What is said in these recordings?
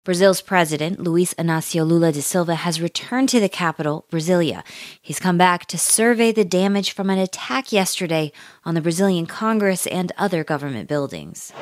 Brazil's president, Luiz Inácio Lula da Silva, has returned to the capital, Brasilia. He's come back to survey the damage from an attack yesterday on the Brazilian Congress and other government buildings.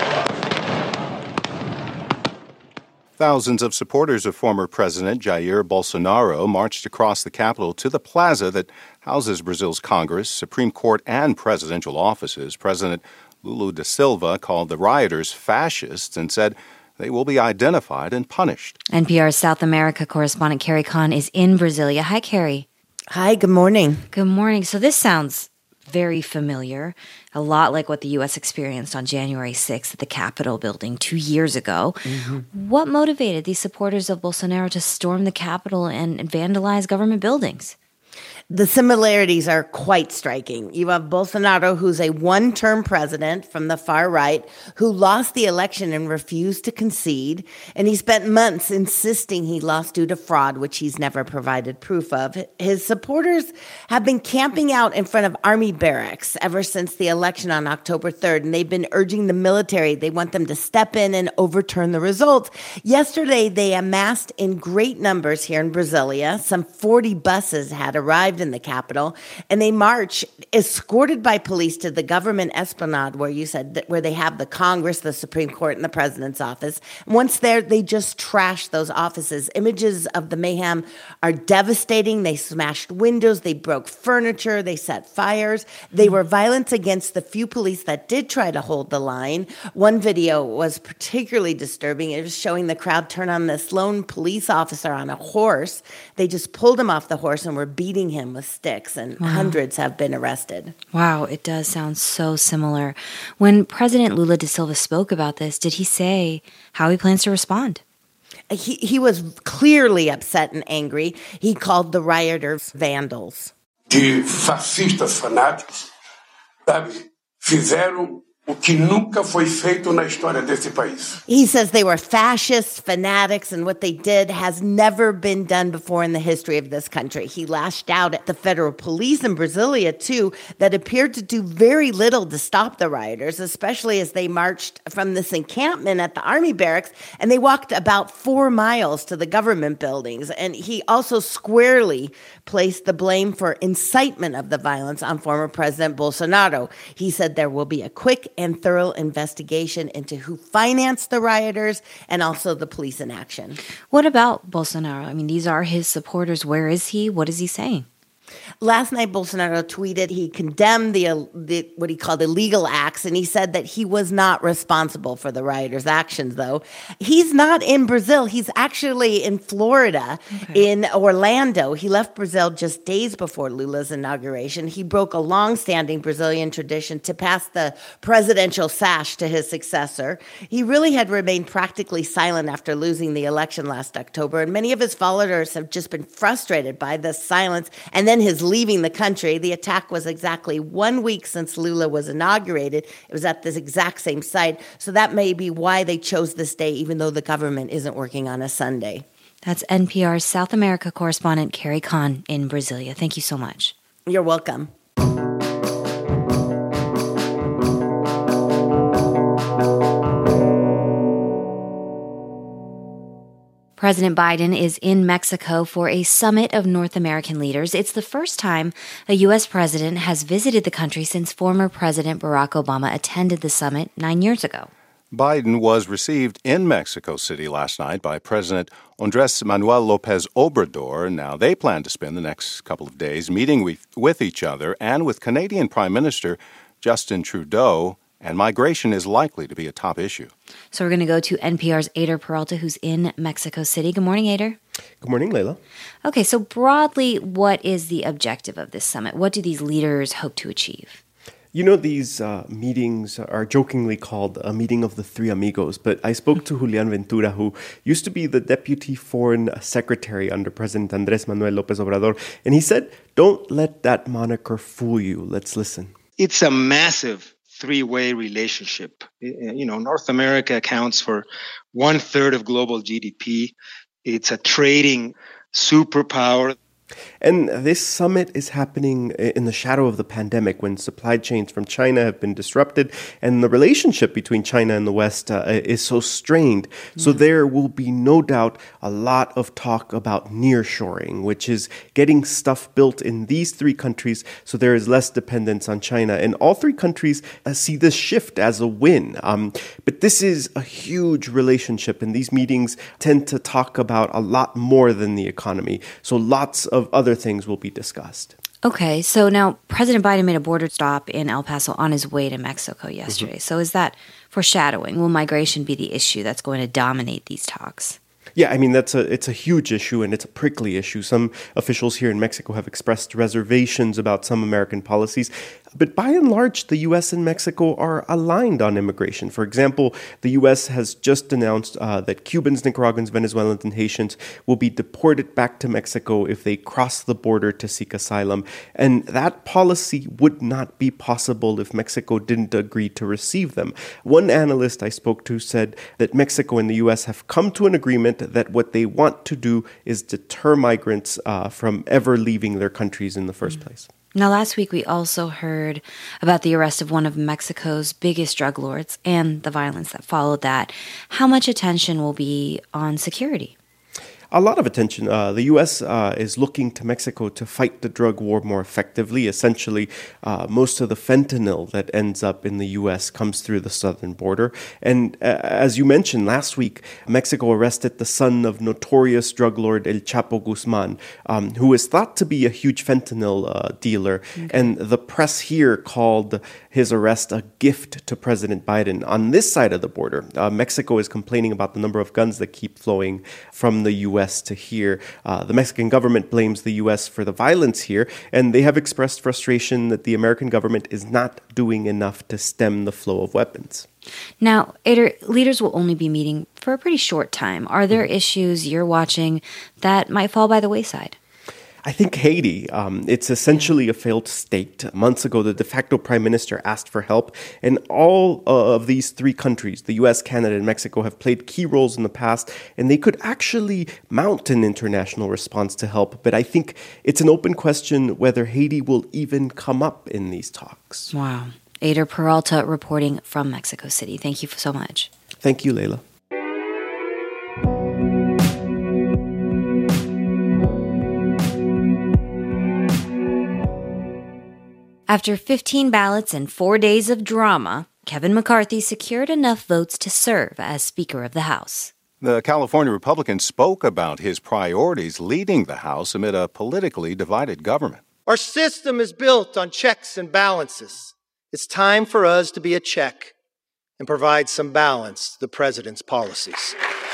Thousands of supporters of former President Jair Bolsonaro marched across the capital to the plaza that houses Brazil's Congress, Supreme Court, and presidential offices. President Lula da Silva called the rioters fascists and said they will be identified and punished. NPR's South America correspondent Carrie Kahn is in Brasilia. Hi, Carrie. Hi, good morning. Good morning. So this sounds very familiar, a lot like what the U.S. experienced on January 6th at the Capitol building 2 years ago. Mm-hmm. What motivated these supporters of Bolsonaro to storm the Capitol and vandalize government buildings? The similarities are quite striking. You have Bolsonaro, who's a one-term president from the far right, who lost the election and refused to concede. And he spent months insisting he lost due to fraud, which he's never provided proof of. His supporters have been camping out in front of army barracks ever since the election on October 3rd. And they've been urging the military. They want them to step in and overturn the results. Yesterday, they amassed in great numbers here in Brasilia. Some 40 buses had arrived in the Capitol, and they march escorted by police to the government esplanade where they have the Congress, the Supreme Court, and the president's office. And once there, they just trash those offices. Images of the mayhem are devastating. They smashed windows, they broke furniture, they set fires. They were violent against the few police that did try to hold the line. One video was particularly disturbing. It was showing the crowd turn on this lone police officer on a horse. They just pulled him off the horse and were beating him with sticks, and hundreds have been arrested. Wow, it does sound so similar. When President Lula da Silva spoke about this, did he say how he plans to respond? He was clearly upset and angry. He called the rioters vandals. De fascistas fanáticos, sabe, fizeram o que nunca foi feito na história desse país. He says they were fascists, fanatics, and what they did has never been done before in the history of this country. He lashed out at the federal police in Brasilia, too, that appeared to do very little to stop the rioters, especially as they marched from this encampment at the army barracks, and they walked about 4 miles to the government buildings. And he also squarely placed the blame for incitement of the violence on former President Bolsonaro. He said there will be a quick and thorough investigation into who financed the rioters and also the police in action. What about Bolsonaro? I mean, these are his supporters. Where is he? What is he saying? Last night, Bolsonaro tweeted he condemned the what he called illegal acts, and he said that he was not responsible for the rioters' actions, though. He's not in Brazil. He's actually in Florida, in Orlando. He left Brazil just days before Lula's inauguration. He broke a long-standing Brazilian tradition to pass the presidential sash to his successor. He really had remained practically silent after losing the election last October, and many of his followers have just been frustrated by this silence and then his leaving the country. The attack was exactly 1 week since Lula was inaugurated. It was at this exact same site. So that may be why they chose this day, even though the government isn't working on a Sunday. That's NPR's South America correspondent Carrie Kahn in Brasilia. Thank you so much. You're welcome. President Biden is in Mexico for a summit of North American leaders. It's the first time a U.S. president has visited the country since former President Barack Obama attended the summit 9 years ago. Biden was received in Mexico City last night by President Andrés Manuel López Obrador. Now, they plan to spend the next couple of days meeting with each other and with Canadian Prime Minister Justin Trudeau, and migration is likely to be a top issue. So we're going to go to NPR's Ader Peralta, who's in Mexico City. Good morning, Ader. Good morning, Leila. Okay, so broadly, what is the objective of this summit? What do these leaders hope to achieve? You know, these meetings are jokingly called a meeting of the three amigos, but I spoke to Julián Ventura, who used to be the Deputy Foreign Secretary under President Andrés Manuel López Obrador, and he said, don't let that moniker fool you. Let's listen. It's a massive three-way relationship. You know, North America accounts for 1/3 of global GDP. It's a trading superpower. And this summit is happening in the shadow of the pandemic when supply chains from China have been disrupted and the relationship between China and the West is so strained. So there will be no doubt a lot of talk about nearshoring, which is getting stuff built in these three countries so there is less dependence on China. And all three countries see this shift as a win. But this is a huge relationship, and these meetings tend to talk about a lot more than the economy. So lots of other things will be discussed. Okay, so now President Biden made a border stop in El Paso on his way to Mexico yesterday. So is that foreshadowing? Will migration be the issue that's going to dominate these talks? Yeah, I mean, it's a huge issue and it's a prickly issue. Some officials here in Mexico have expressed reservations about some American policies. But by and large, the U.S. and Mexico are aligned on immigration. For example, the U.S. has just announced that Cubans, Nicaraguans, Venezuelans, and Haitians will be deported back to Mexico if they cross the border to seek asylum. And that policy would not be possible if Mexico didn't agree to receive them. One analyst I spoke to said that Mexico and the U.S. have come to an agreement that what they want to do is deter migrants from ever leaving their countries in the first place. Now, last week we also heard about the arrest of one of Mexico's biggest drug lords and the violence that followed that. How much attention will be on security? A lot of attention. The U.S. Is looking to Mexico to fight the drug war more effectively. Essentially, most of the fentanyl that ends up in the U.S. comes through the southern border. And as you mentioned, last week, Mexico arrested the son of notorious drug lord El Chapo Guzman, who is thought to be a huge fentanyl dealer. Okay. And the press here called his arrest a gift to President Biden. On this side of the border, Mexico is complaining about the number of guns that keep flowing from the U.S. to here. The Mexican government blames the U.S. for the violence here, and they have expressed frustration that the American government is not doing enough to stem the flow of weapons. Now, Eder, leaders will only be meeting for a pretty short time. Are there issues you're watching that might fall by the wayside? I think Haiti, it's essentially a failed state. Months ago, the de facto prime minister asked for help, and all of these three countries, the U.S., Canada, and Mexico, have played key roles in the past, and they could actually mount an international response to help. But I think it's an open question whether Haiti will even come up in these talks. Wow. Eder Peralta reporting from Mexico City. Thank you so much. Thank you, Leila. After 15 ballots and 4 days of drama, Kevin McCarthy secured enough votes to serve as Speaker of the House. The California Republican spoke about his priorities leading the House amid a politically divided government. Our system is built on checks and balances. It's time for us to be a check and provide some balance to the president's policies.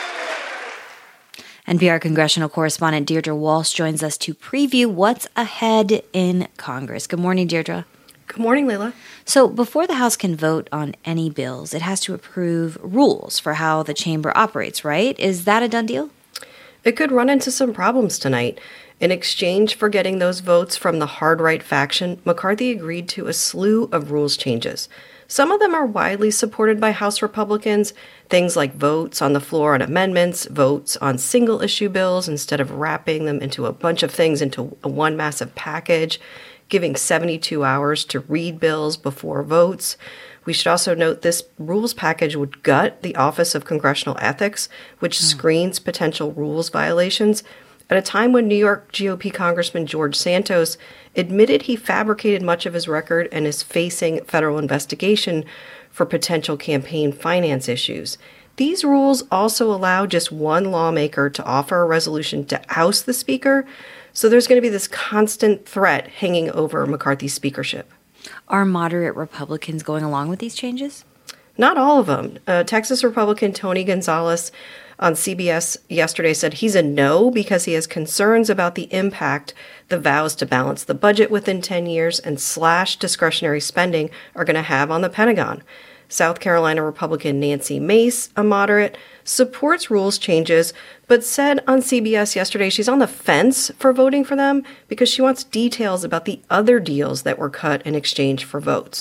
NPR congressional correspondent Deirdre Walsh joins us to preview what's ahead in Congress. Good morning, Deirdre. Good morning, Leila. So before the House can vote on any bills, it has to approve rules for how the chamber operates, right? Is that a done deal? It could run into some problems tonight. In exchange for getting those votes from the hard-right faction, McCarthy agreed to a slew of rules changes. Some of them are widely supported by House Republicans, things like votes on the floor on amendments, votes on single-issue bills instead of wrapping them into a bunch of things into one massive package, giving 72 hours to read bills before votes. We should also note this rules package would gut the Office of Congressional Ethics, which screens potential rules violations, at a time when New York GOP Congressman George Santos admitted he fabricated much of his record and is facing federal investigation for potential campaign finance issues. These rules also allow just one lawmaker to offer a resolution to oust the speaker, so there's going to be this constant threat hanging over McCarthy's speakership. Are moderate Republicans going along with these changes? Not all of them. Texas Republican Tony Gonzalez on CBS yesterday said he's a no because he has concerns about the impact the vows to balance the budget within 10 years and slash discretionary spending are going to have on the Pentagon. South Carolina Republican Nancy Mace, a moderate, supports rules changes, but said on CBS yesterday she's on the fence for voting for them because she wants details about the other deals that were cut in exchange for votes.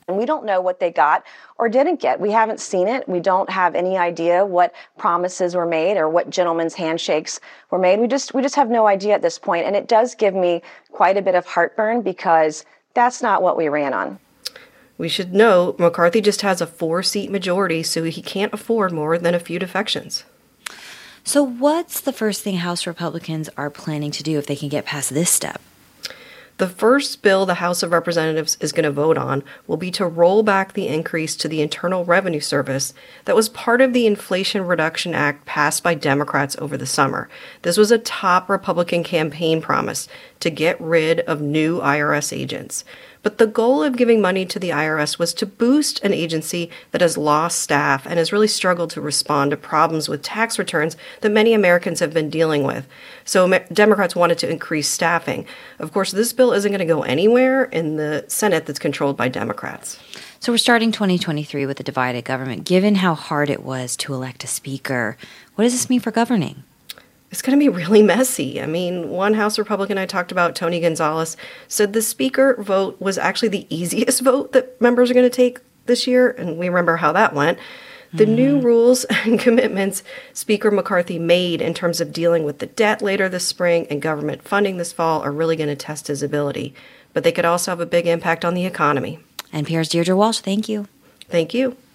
And we don't know what they got or didn't get. We haven't seen it. We don't have any idea what promises were made or what gentlemen's handshakes were made. We just have no idea at this point. And it does give me quite a bit of heartburn because that's not what we ran on. We should note McCarthy just has a 4-seat majority, so he can't afford more than a few defections. So what's the first thing House Republicans are planning to do if they can get past this step? The first bill the House of Representatives is going to vote on will be to roll back the increase to the Internal Revenue Service that was part of the Inflation Reduction Act passed by Democrats over the summer. This was a top Republican campaign promise to get rid of new IRS agents. But the goal of giving money to the IRS was to boost an agency that has lost staff and has really struggled to respond to problems with tax returns that many Americans have been dealing with. So Democrats wanted to increase staffing. Of course, this bill isn't going to go anywhere in the Senate that's controlled by Democrats. So we're starting 2023 with a divided government. Given how hard it was to elect a speaker, what does this mean for governing? It's going to be really messy. I mean, one House Republican I talked about, Tony Gonzalez, said the speaker vote was actually the easiest vote that members are going to take this year, and we remember how that went. The new rules and commitments Speaker McCarthy made in terms of dealing with the debt later this spring and government funding this fall are really going to test his ability. But they could also have a big impact on the economy. NPR's Deirdre Walsh, thank you. Thank you.